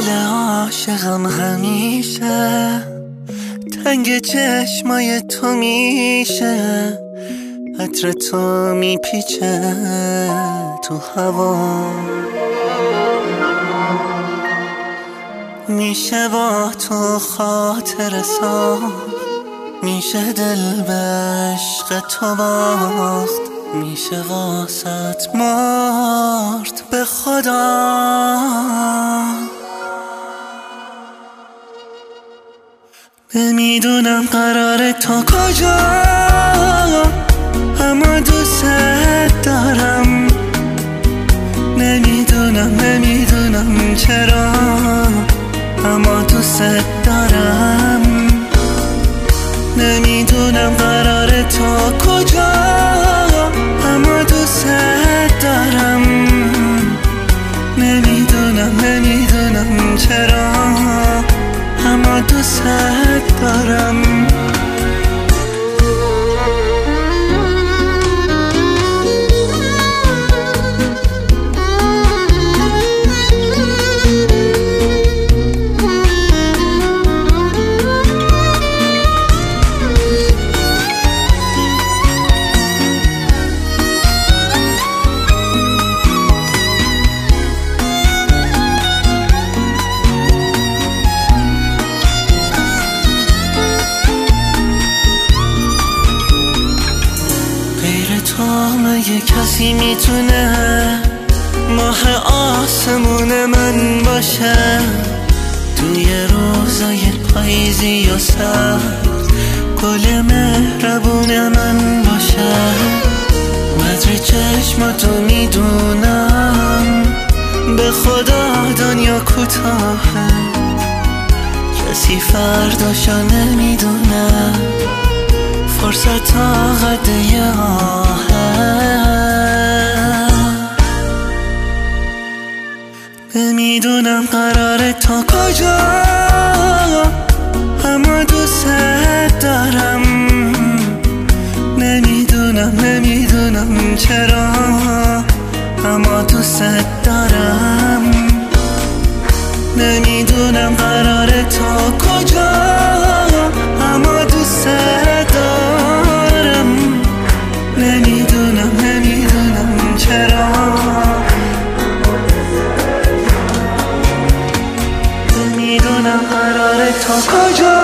دل عاشقم همیشه تنگ چشمای تو میشه، عطر تو میپیچه تو هوا، میشه با تو خاطر ساخت، میشه دل به عشق تو باخت، میشه واسط مرد به خدا. نمیدونم قراره تا کجا، اما دوست دارم. نمیدونم چرا، اما دوست دارم. نمیدونم قراره تا کجا، اما دوست دارم. نمیدونم چرا، اما دوست دارم. مگه کسی میتونه ماه آسمون من باشه؟ توی روزای پاییزی و سرد گل مهربون من باشه. قدر چشماتو میدونم، به خدا دنیا کوتاهه، کسی فرداشو نمیدونه، فرصت تا قد یه آهه. نمیدونم قراره تا کجا، اما دوست دارم. نمیدونم چرا، اما دوست دارم. نمیدونم قراره تا کجا، اما دوست دارم. نمیدونم چرا، نمیدونم قراره تا کجا.